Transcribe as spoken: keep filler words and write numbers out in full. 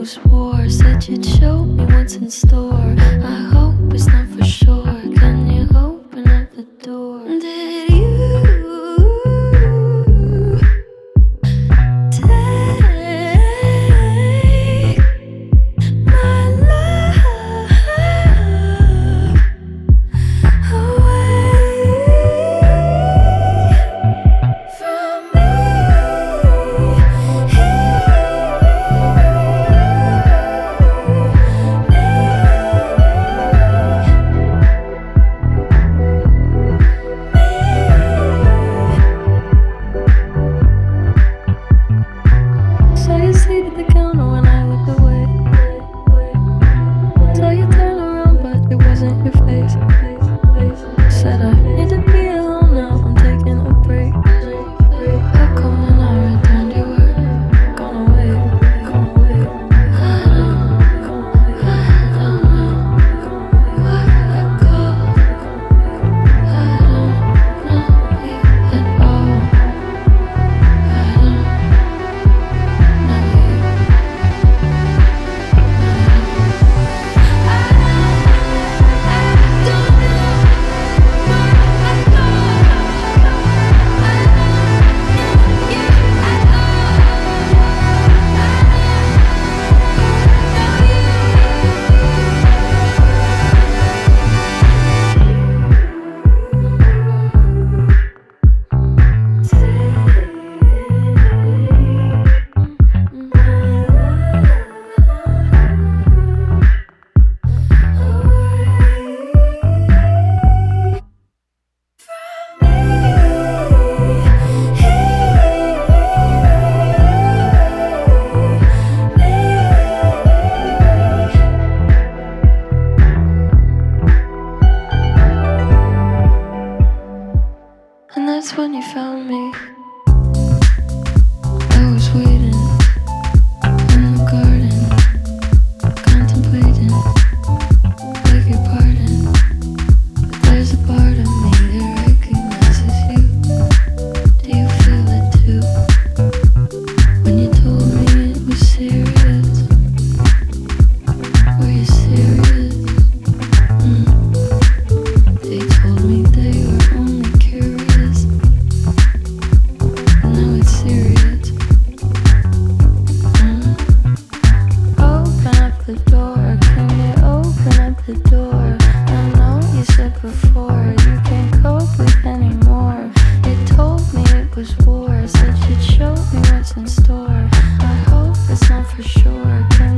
was war. Said you'd show me what's in store. I hope it's not for sure. Can you open up the door? Did you take my love away from me? So you seated the counter when I looked away. So you turned around, but it wasn't your face. Said I need to be alone now, I'm taking a break. How come when I returned you were gone away? I don't, I don't know where I go. I don't know you at all. I don't know you. And that's when you found me. I was waiting in the garden, contemplating, beg your pardon, but there's a part of me that recognizes you. Do you feel it too? When you told me it was serious, were you serious? Mm. They told me they were only curious. Now it's serious. Mm. Open up the door. Can you open up the door? I know you said before you can't cope with anymore. You told me it was war. Said you'd show me what's in store. I hope it's not for sure. Can